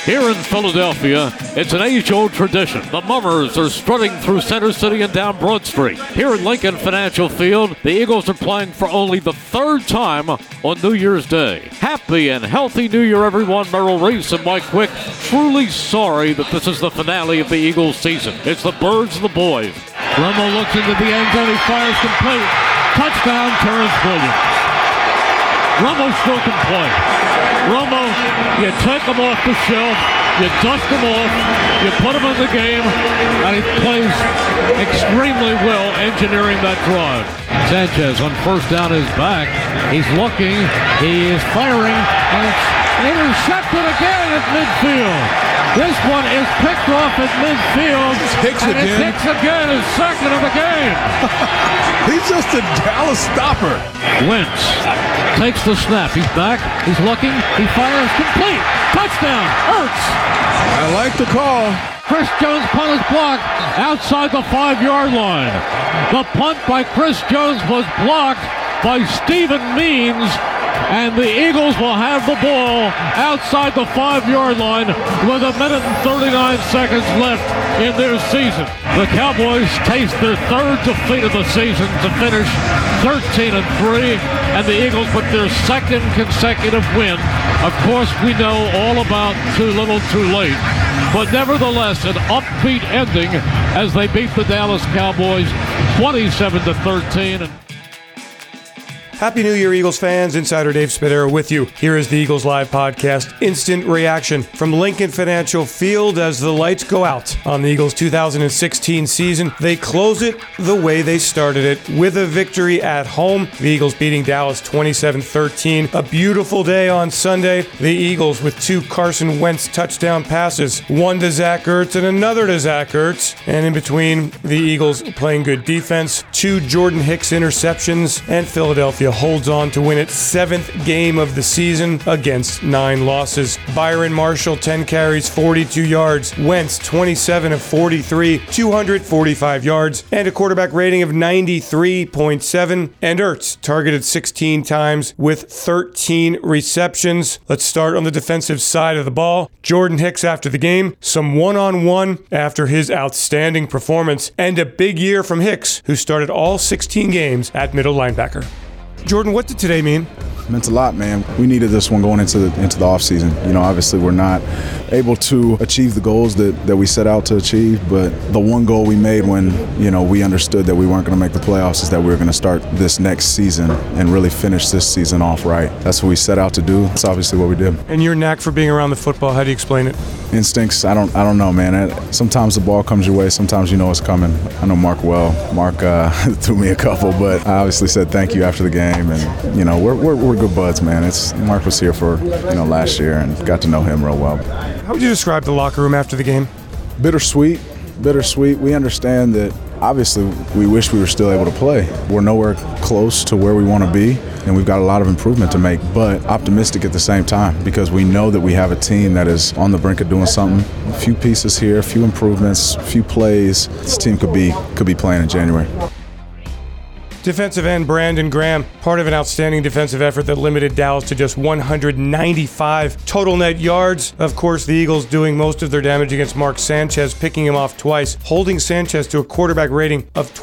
Here in Philadelphia, it's an age-old tradition. The Mummers are strutting through Center City and down Broad Street. Here at Lincoln Financial Field, the Eagles are playing for only the third time on New Year's Day. Happy and healthy New Year, everyone. Merrill Reese and Mike Quick. Truly sorry that this is the finale of the Eagles season. It's the Birds and the Boys. Romo looks into the end zone. He fires complete. Touchdown, Terrence Williams. Romo still can play. Romo, you take him off the shelf, you dust him off, you put him in the game, and he plays extremely well engineering that drive. Sanchez on first down is back. He's looking, he is firing, and it's intercepted again at midfield. This one is picked off at midfield. Hicks and again. It's Hicks again, his second of the game. He's just a Dallas stopper. Wentz takes the snap. He's back. He's looking. He fires complete. Touchdown. Ertz. I like the call. Chris Jones' punt is blocked outside the 5-yard line. The punt by Chris Jones was blocked by Stephen Means. And the Eagles will have the ball outside the 5-yard line with 1 minute and 39 seconds left in their season. The Cowboys taste their third defeat of the season to finish 13-3, and the Eagles with their second consecutive win. Of course, we know all about too little, too late. But nevertheless, an upbeat ending as they beat the Dallas Cowboys 27-13. Happy New Year, Eagles fans. Insider Dave Spadaro with you. Here is the Eagles Live podcast. Instant reaction from Lincoln Financial Field as the lights go out on the Eagles 2016 season. They close it the way they started it, with a victory at home. The Eagles beating Dallas 27-13. A beautiful day on Sunday. The Eagles with 2 Carson Wentz touchdown passes. One to Zach Ertz and another to Zach Ertz. And in between, the Eagles playing good defense. 2 Jordan Hicks interceptions, and Philadelphia holds on to win its 7th game of the season against 9 losses. Byron Marshall, 10 carries, 42 yards. Wentz, 27 of 43, 245 yards, and a quarterback rating of 93.7. And Ertz targeted 16 times with 13 receptions. Let's start on the defensive side of the ball. Jordan Hicks after the game, some one-on-one after his outstanding performance, and a big year from Hicks, who started all 16 games at middle linebacker. Jordan, what did today mean? It meant a lot, man. We needed this one going into the offseason. You know, obviously we're not able to achieve the goals that we set out to achieve, but the one goal we made when, you know, we understood that we weren't going to make the playoffs is that we were going to start this next season and really finish this season off right. That's what we set out to do. That's obviously what we did. And your knack for being around the football, how do you explain it? Instincts, I don't know, man. Sometimes the ball comes your way, sometimes you know it's coming. I know Mark well. Mark threw me a couple, but I obviously said thank you after the game, and you know we're good buds, man. Mark was here for last year and got to know him real well. How would you describe the locker room after the game? Bittersweet. We understand that obviously we wish we were still able to play. We're nowhere close to where we want to be, and we've got a lot of improvement to make, but optimistic at the same time because we know that we have a team that is on the brink of doing something. A few pieces here, a few improvements, a few plays. This team could be playing in January. Defensive end Brandon Graham, part of an outstanding defensive effort that limited Dallas to just 195 total net yards. Of course, the Eagles doing most of their damage against Mark Sanchez, picking him off twice, holding Sanchez to a quarterback rating of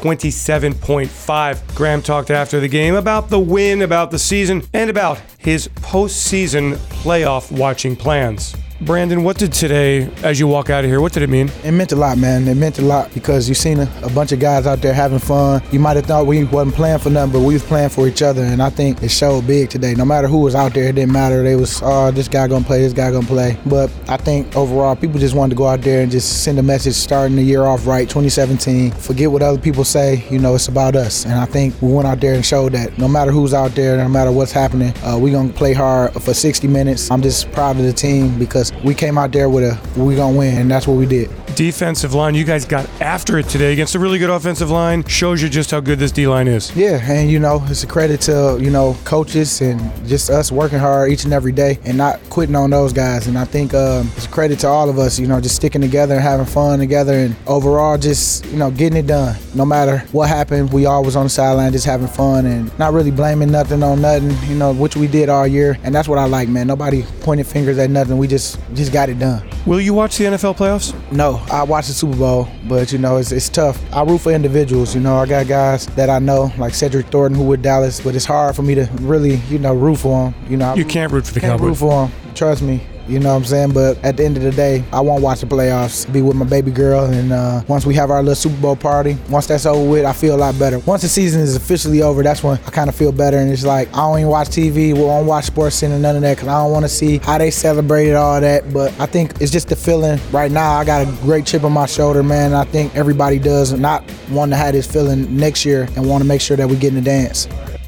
27.5. Graham talked after the game about the win, about the season, and about his postseason playoff watching plans. Brandon, what did today, as you walk out of here, what did it mean? It meant a lot, man. It meant a lot because you seen a bunch of guys out there having fun. You might have thought we wasn't playing for nothing, but we was playing for each other, and I think it showed big today. No matter who was out there, it didn't matter. They was, this guy gonna play, this guy gonna play. But I think overall, people just wanted to go out there and just send a message starting the year off right, 2017. Forget what other people say, it's about us. And I think we went out there and showed that no matter who's out there, no matter what's happening, we gonna play hard for 60 minutes. I'm just proud of the team because we came out there with we gonna win, and that's what we did. defensive line. You guys got after it today against a really good offensive line. Shows you just how good this D-line is. Yeah, and it's a credit to, coaches and just us working hard each and every day and not quitting on those guys. And I think it's a credit to all of us, just sticking together and having fun together and overall just, getting it done. No matter what happened, we always on the sideline just having fun and not really blaming nothing on nothing, which we did all year. And that's what I like, man. Nobody pointed fingers at nothing. We just got it done. Will you watch the NFL playoffs? No, I watch the Super Bowl, but it's tough. I root for individuals. I got guys that I know, like Cedric Thornton, who with Dallas, but it's hard for me to really, root for him. You can't root for the Cowboys. Root for him. Trust me. You know what I'm saying? But at the end of the day, I won't watch the playoffs, be with my baby girl, and once we have our little Super Bowl party, once that's over with, I feel a lot better. Once the season is officially over, that's when I kind of feel better, and it's like, I don't even watch TV, we won't watch SportsCenter, none of that, because I don't want to see how they celebrated all that, but I think it's just the feeling. Right now, I got a great chip on my shoulder, man, and I think everybody does not want to have this feeling next year and want to make sure that we get in the dance.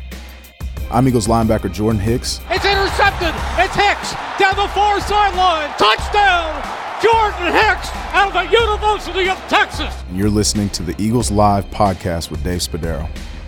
I'm Eagles linebacker Jordan Hicks. It's intercepted. It's Hicks down the far sideline. Touchdown, Jordan Hicks out of the University of Texas. And you're listening to the Eagles Live podcast with Dave Spadaro.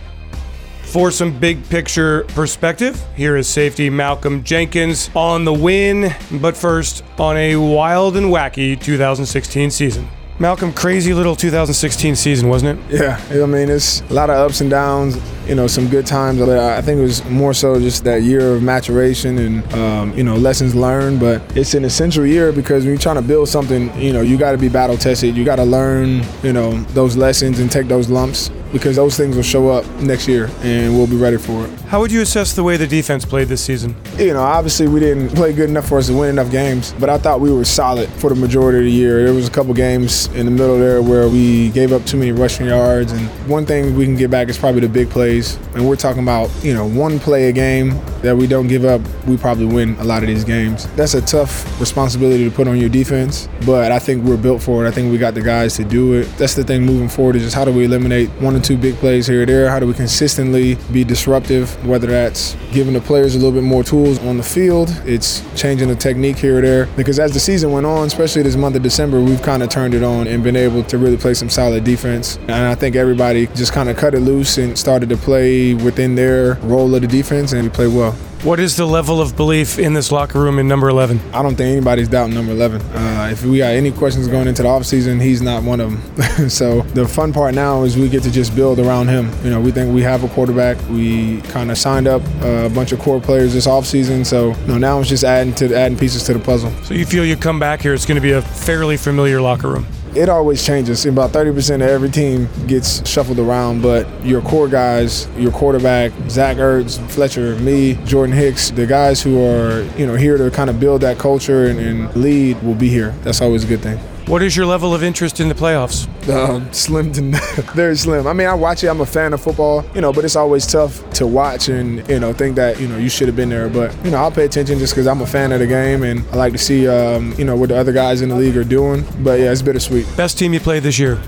For some big picture perspective, here is safety Malcolm Jenkins on the win, but first on a wild and wacky 2016 season. Malcolm, crazy little 2016 season, wasn't it? Yeah, it's a lot of ups and downs, some good times, but I think it was more so just that year of maturation and, lessons learned. But it's an essential year because when you're trying to build something, you got to be battle tested. You got to learn, those lessons and take those lumps because those things will show up next year and we'll be ready for it. How would you assess the way the defense played this season? Obviously we didn't play good enough for us to win enough games, but I thought we were solid for the majority of the year. There was a couple games in the middle there where we gave up too many rushing yards, and one thing we can get back is probably the big plays. And we're talking about, one play a game that we don't give up, we probably win a lot of these games. That's a tough responsibility to put on your defense, but I think we're built for it. I think we got the guys to do it. That's the thing moving forward, is just how do we eliminate one or two big plays here or there? How do we consistently be disruptive, whether that's giving the players a little bit more tools on the field, it's changing the technique here or there. Because as the season went on, especially this month of December, we've kind of turned it on and been able to really play some solid defense. And I think everybody just kind of cut it loose and started to play within their role of the defense, and we played well. What is the level of belief in this locker room in number 11? I don't think anybody's doubting number 11. If we got any questions going into the offseason, he's not one of them. So the fun part now is we get to just build around him. We think we have a quarterback. We kind of signed up a bunch of core players this offseason. So now it's just adding pieces to the puzzle. So you feel you come back here, it's going to be a fairly familiar locker room? It always changes. About 30% of every team gets shuffled around, but your core guys, your quarterback, Zach Ertz, Fletcher, me, Jordan Hicks, the guys who are here to kind of build that culture and lead will be here. That's always a good thing. What is your level of interest in the playoffs? Slim to very slim. I watch it. I'm a fan of football, but it's always tough to watch and, think that, you should have been there. But, I'll pay attention just because I'm a fan of the game and I like to see, what the other guys in the league are doing. But, yeah, it's bittersweet. Best team you played this year?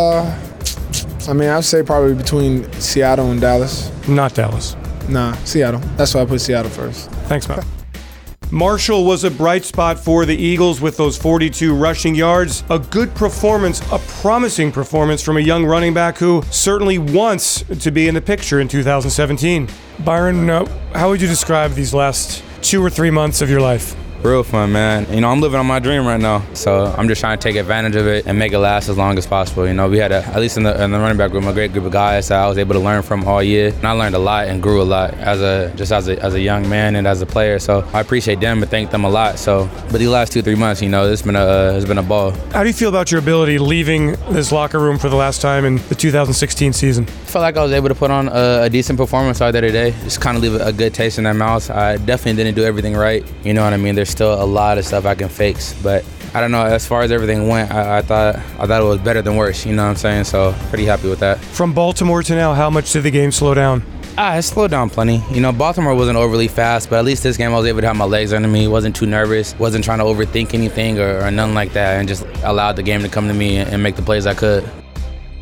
I'd say probably between Seattle and Dallas. Not Dallas. Nah, Seattle. That's why I put Seattle first. Thanks, Matt. Marshall was a bright spot for the Eagles with those 42 rushing yards. A good performance, a promising performance from a young running back who certainly wants to be in the picture in 2017. Byron, how would you describe these last 2 or 3 months of your life? Real fun, man. I'm living on my dream right now, so I'm just trying to take advantage of it and make it last as long as possible. We had at least in the running back room, a great group of guys that I was able to learn from all year, and I learned a lot and grew a lot as a young man and as a player. So I appreciate them and thank them a lot. But these last 2-3 months, it's been a ball. How do you feel about your ability leaving this locker room for the last time in the 2016 season? I felt like I was able to put on a decent performance out there today. Just kind of leave a good taste in their mouths. I definitely didn't do everything right. You know what I mean? There's still a lot of stuff I can fix, but I don't know. As far as everything went, I thought it was better than worse. You know what I'm saying? So pretty happy with that. From Baltimore to now, how much did the game slow down? It slowed down plenty. Baltimore wasn't overly fast, but at least this game I was able to have my legs under me. Wasn't too nervous. Wasn't trying to overthink anything or nothing like that, and just allowed the game to come to me and make the plays I could.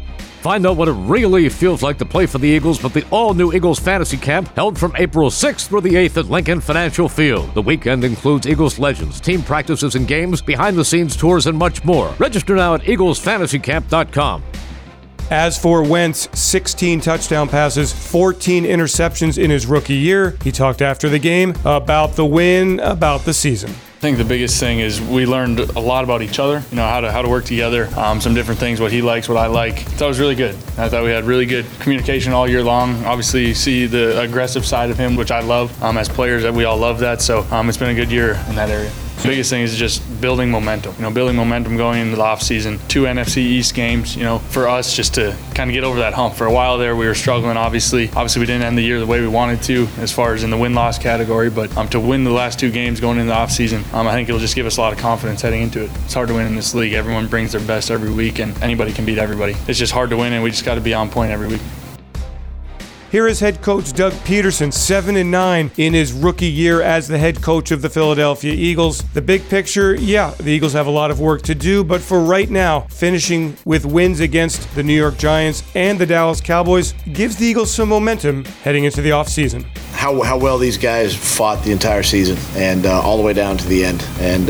Find out what it really feels like to play for the Eagles with the all-new Eagles Fantasy Camp held from April 6th through the 8th at Lincoln Financial Field. The weekend includes Eagles legends, team practices and games, behind-the-scenes tours, and much more. Register now at eaglesfantasycamp.com. As for Wentz, 16 touchdown passes, 14 interceptions in his rookie year. He talked after the game about the win, about the season. I think the biggest thing is we learned a lot about each other, how to work together, some different things, what he likes, what I like. So it was really good. I thought we had really good communication all year long. Obviously, you see the aggressive side of him, which I love. As players, that we all love that. So it's been a good year in that area. The biggest thing is just building momentum. Building momentum going into the offseason. 2 NFC East games, for us just to kind of get over that hump. For a while there, we were struggling, obviously. Obviously, we didn't end the year the way we wanted to as far as in the win-loss category. But to win the last 2 games going into the offseason, I think it'll just give us a lot of confidence heading into it. It's hard to win in this league. Everyone brings their best every week, and anybody can beat everybody. It's just hard to win, and we just got to be on point every week. Here is head coach Doug Peterson, 7-9 in his rookie year as the head coach of the Philadelphia Eagles. The big picture, the Eagles have a lot of work to do, but for right now, finishing with wins against the New York Giants and the Dallas Cowboys gives the Eagles some momentum heading into the offseason. How well these guys fought the entire season and all the way down to the end. And,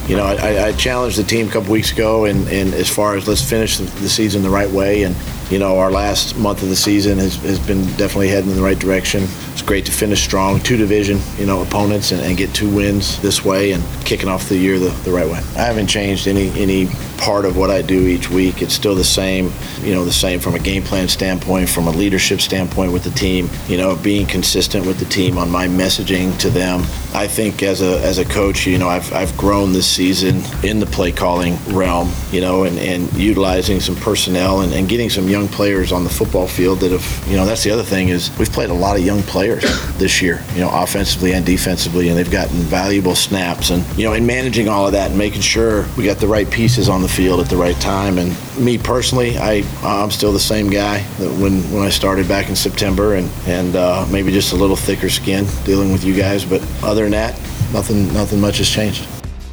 I challenged the team a couple weeks ago and as far as let's finish the season the right way. And, our last month of the season has been definitely heading in the right direction. It's great to finish strong, 2 division, opponents and get 2 wins this way and kicking off the year the right way. I haven't changed any part of what I do each week. It's still the same, the same from a game plan standpoint, from a leadership standpoint with the team, being consistent with the team on my messaging to them. I think as a coach, I've grown this season in the play calling realm, and utilizing some personnel and getting some young players on the football field that have, that's the other thing is we've played a lot of young players this year, offensively and defensively, and they've gotten valuable snaps and, in managing all of that and making sure we got the right pieces on the field at the right time. And me personally, I'm still the same guy that when I started back in September and maybe just a little thicker skin dealing with you guys. But other than that, nothing much has changed.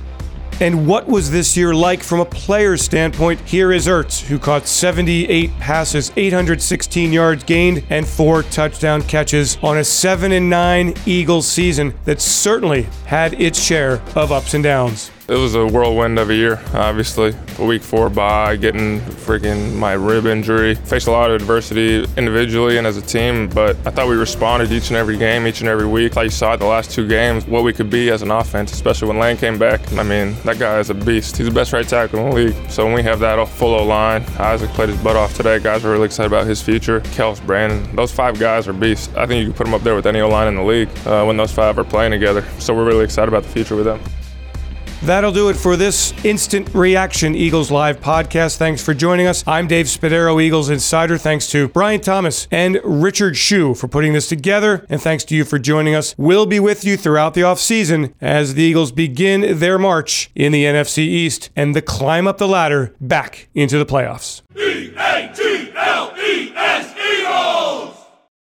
And what was this year like from a player's standpoint? Here is Ertz, who caught 78 passes, 816 yards gained, and 4 touchdown catches on a 7-9 Eagles season that certainly had its share of ups and downs. It was a whirlwind of a year, obviously. A week 4 bye, getting freaking my rib injury. Faced a lot of adversity individually and as a team, but I thought we responded each and every game, each and every week. Like you saw the last 2 games, what we could be as an offense, especially when Lane came back. I mean, that guy is a beast. He's the best right tackle in the league. So when we have that full O-line, Isaac played his butt off today. Guys are really excited about his future. Kels, Brandon, those 5 guys are beasts. I think you can put them up there with any O-line in the league when those 5 are playing together. So we're really excited about the future with them. That'll do it for this Instant Reaction Eagles Live podcast. Thanks for joining us. I'm Dave Spadaro, Eagles Insider. Thanks to Brian Thomas and Richard Shue for putting this together. And thanks to you for joining us. We'll be with you throughout the offseason as the Eagles begin their march in the NFC East and the climb up the ladder back into the playoffs.